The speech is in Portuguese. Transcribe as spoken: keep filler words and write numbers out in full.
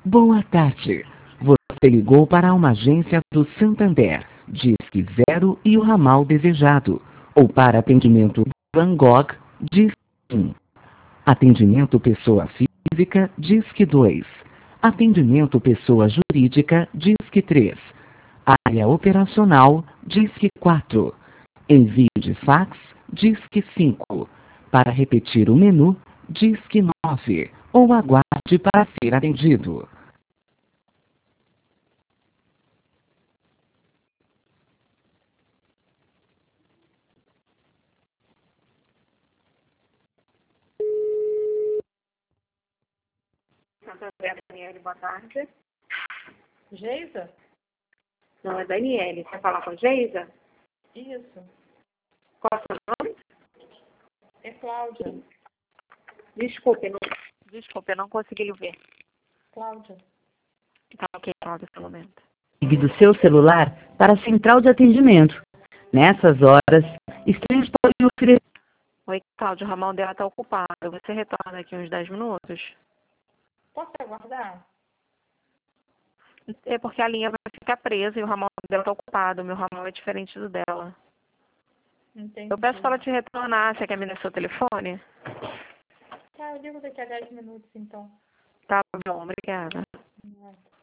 Boa tarde. Você ligou para uma agência do Santander, Disque Zero e o ramal desejado. Ou para atendimento Van Gogh, Disque um. Atendimento pessoa física, Disque dois. Atendimento pessoa jurídica, Disque três. Área operacional, Disque quatro. Envio de fax, Disque cinco. Para repetir o menu, Disque nove. Ou aguarde para ser atendido. Santander, Daniele, boa tarde. Geisa? Não, é Daniele. Você fala com Geisa? Isso. Qual é o seu nome? É Cláudia. Desculpe, não, desculpe, eu não consegui lhe ver. Cláudia. Tá ok, Cláudia, pelo momento. Ligue do seu celular para a central de atendimento. Nessas horas, estranhos podem oferecer. Oi, Cláudia, o ramal dela está ocupado. Você retorna daqui uns dez minutos? Posso aguardar? É porque a linha vai ficar presa e o ramal dela está ocupado. O meu ramal é diferente do dela. Entendi. Eu peço para ela te retornar. Você quer me dar seu telefone? Tá, eu ligo daqui a dez minutos, então. Tá bom, obrigada. Não.